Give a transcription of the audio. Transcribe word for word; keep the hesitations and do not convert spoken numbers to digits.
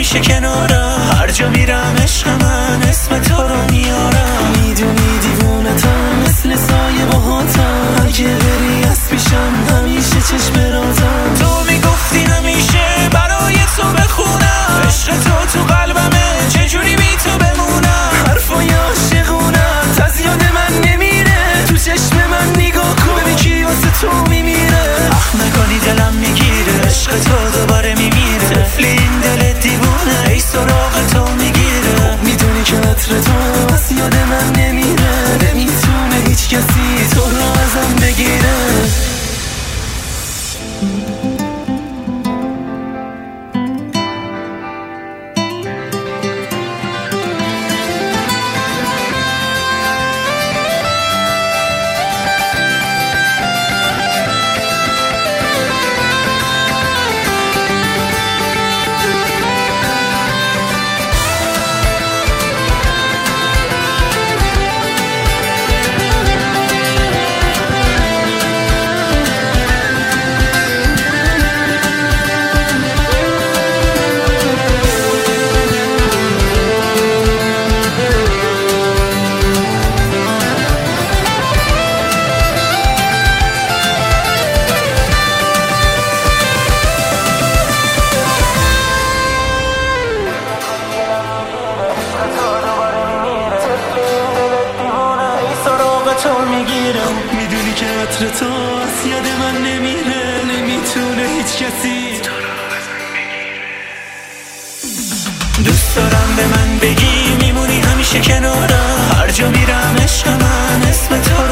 همیشه کنارم، هر جا میرم عشق من اسم تو رو میارم. میدونی دیوونتم مثل سایه باهاتم، اگه بری از پیشم همیشه چشم رازم. تو میگفتی همیشه برای تو بخونم، عشق تو تو قلبمه چجوری بی تو بمونم. حرفای عاشقونت از یاد من نمیره، تو چشم من نگاه کن ببین کی واسه تو میمیره. اخ نکنی دلم میگیره، عشق تو دوباره میمیره. طفلی این دل دیوونه ای سراغ تو میگیره. میدونی که عطر تو از یاد من نمیره، نمیتونه هیچ کسی تو رو ازم بگیره. میدونی که عطر تو از یاد من نمیره، نمیتونه هیچ کسی تو رو ازم بگیره. دوست دارم به من بگی میمونی همیشه کنارم، هر جا میرم عشق من اسم تو